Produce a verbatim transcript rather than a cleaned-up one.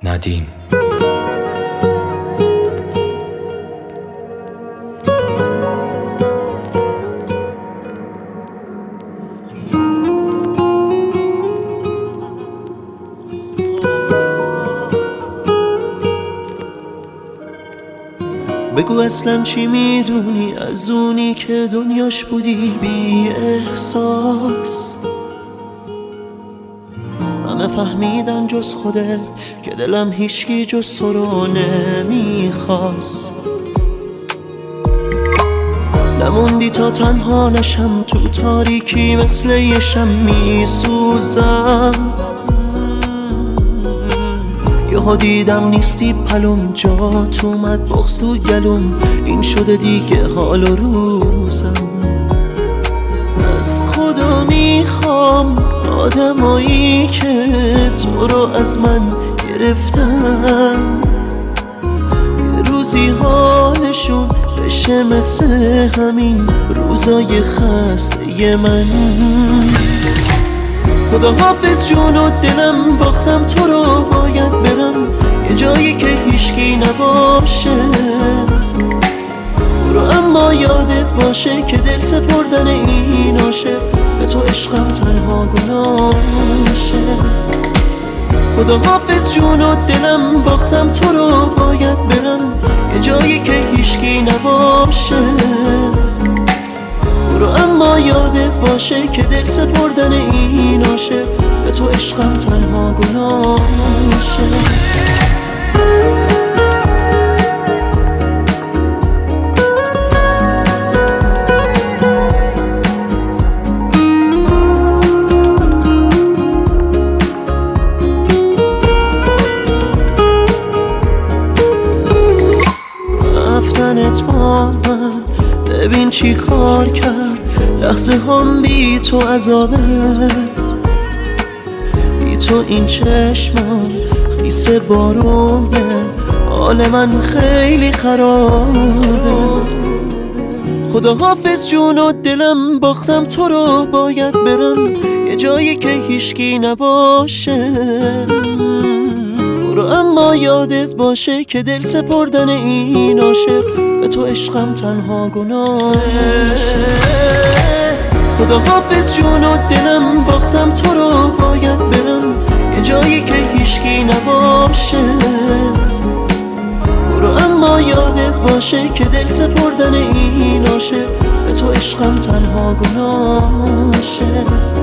ندیم. بگو اصلا چی میدونی از اونی که دنیاش بودی بی احساس؟ همه فهمیدن جز خودت که دلم هیچکی جز تو رو نمیخواست. نموندی تا تنها نشم تو تاریکی، مثل یه شم میسوزم. یهو دیدم نیستی پلوم، جات اومد بغض تو گلوم، این شده دیگه حال و روزم. از خدا میخوام آدمایی که تو رو از من گرفتن یه روزی حالشون بشه مثل همین روزای خسته من. خدا حافظ جون و دلم، باختم تو رو باید برم یه جایی که هیچکی نباشه. برو اما یادت باشه که دل سپردن این عاشق به تو عشقم تنها گناشه. خدا حافظ جون و دلم، باختم تو رو باید برم یه جایی که هیچکی نباشه. برو اما یادت باشه که دل سپردن این عاشق به تو عشقم تنها گناشه. رفتنت با من ببین چی کار کرد، لحظه هم بی تو عذابه. بی تو این چشمم خیس بارونه، حال من خیلی خرابه. خدا حافظ جون و دلم، باختم تو رو باید برم یه جایی که هیچکی نباشه. برو اما یادت باشه که دل سپردن این عاشق به تو عشقم تنها گناشه. خدا حافظ جون و دلم، باختم تو رو باید برم یه جایی که هیچکی نباشه. برو اما یادت باشه که دل سپردن این عاشق به تو عشقم تنها گناشه.